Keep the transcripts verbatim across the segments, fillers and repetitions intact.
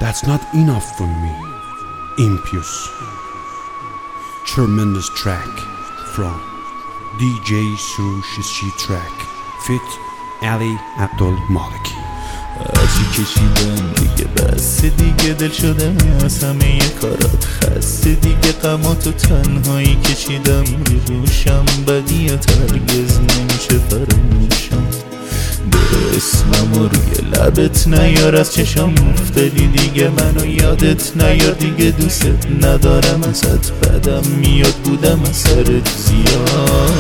That's not enough for me. Impious. Tremendous track from دی جی Sushi Track Fit Ali Abdulmaliki. هرچی کشیدم دیگه بس، دیگه دل شدم از همه کارات خسته، دیگه غمات و تنهایی کشیدم رو دوشم، بدیت هرگز نمیشه فراموشم. به اسمم و روی لبت نیار، از چشم افتادی دیگه منو یادت نیار، دیگه دوست ندارم ازت، بدم میاد بودم از سرت زیاد.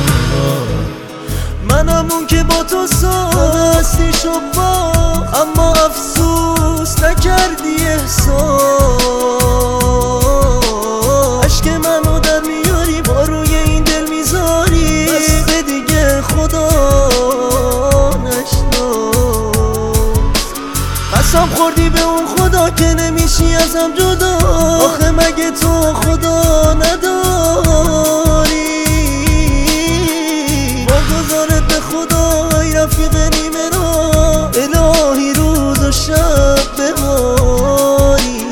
منم اون که با تو ساستی شد با، اما افسوس نکردی احساس. عشق منو در میاری با روی این دل میذاری، دست دیگه خدا نشناس. قسم خوردی به اون خدا که نمیشی ازم جدا، آخه مگه تو خدا نداری؟ واگذارت به خدا ای رفیق نیمه را، الهی روز و شب بباری،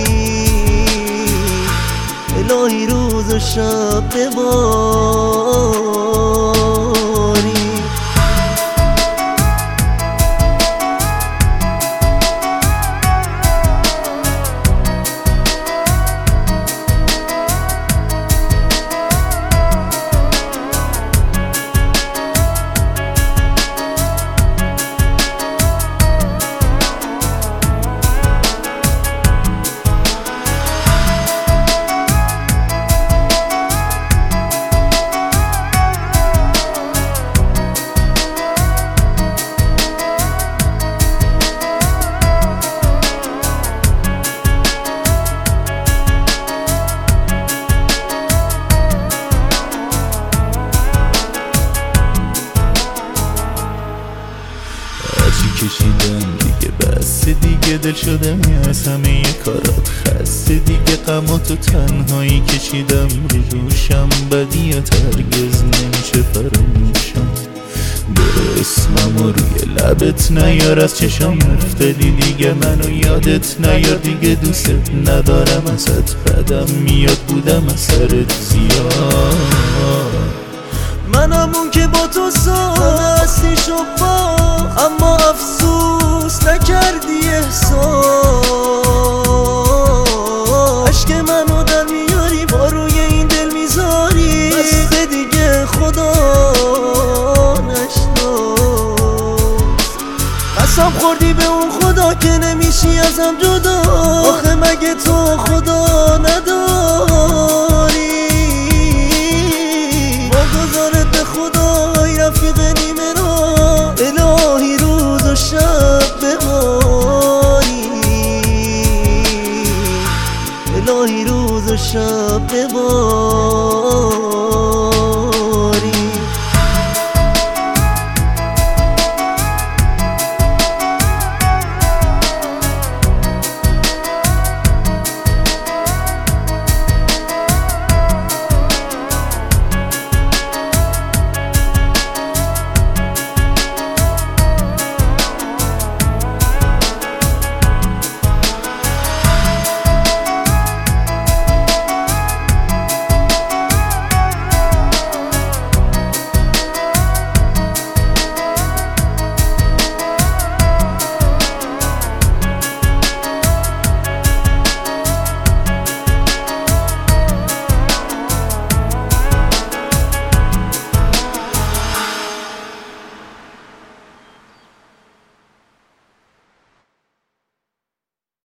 الهی روز و شب بباری. کشیدم دیگه بس، دیگه دل شدم از همه کارات خسته، دیگه غمات و تنهایی کشیدم رو دوشم، بدیت هرگز نمیشه فراموشم. به اسمم و روی لبت نیار، از چشم افتادی دیگه منو یادت نیار، دیگه دوست ندارم ازت، بدم میاد بودم از سرت زیاد. منم اون که با تو ساستی شد با، اما افسوس نکردی احساس. عشق منو در میاری با روی این دل میذاری، دست دیگه خدا نشناس. قسم خوردی به اون خدا که نمیشی ازم جدا، آخه مگه تو خدا نداری؟ واگذارت به خدا ای رفیق نیمه را، الهی روز و شب بباری، الهی روز و شب بباری.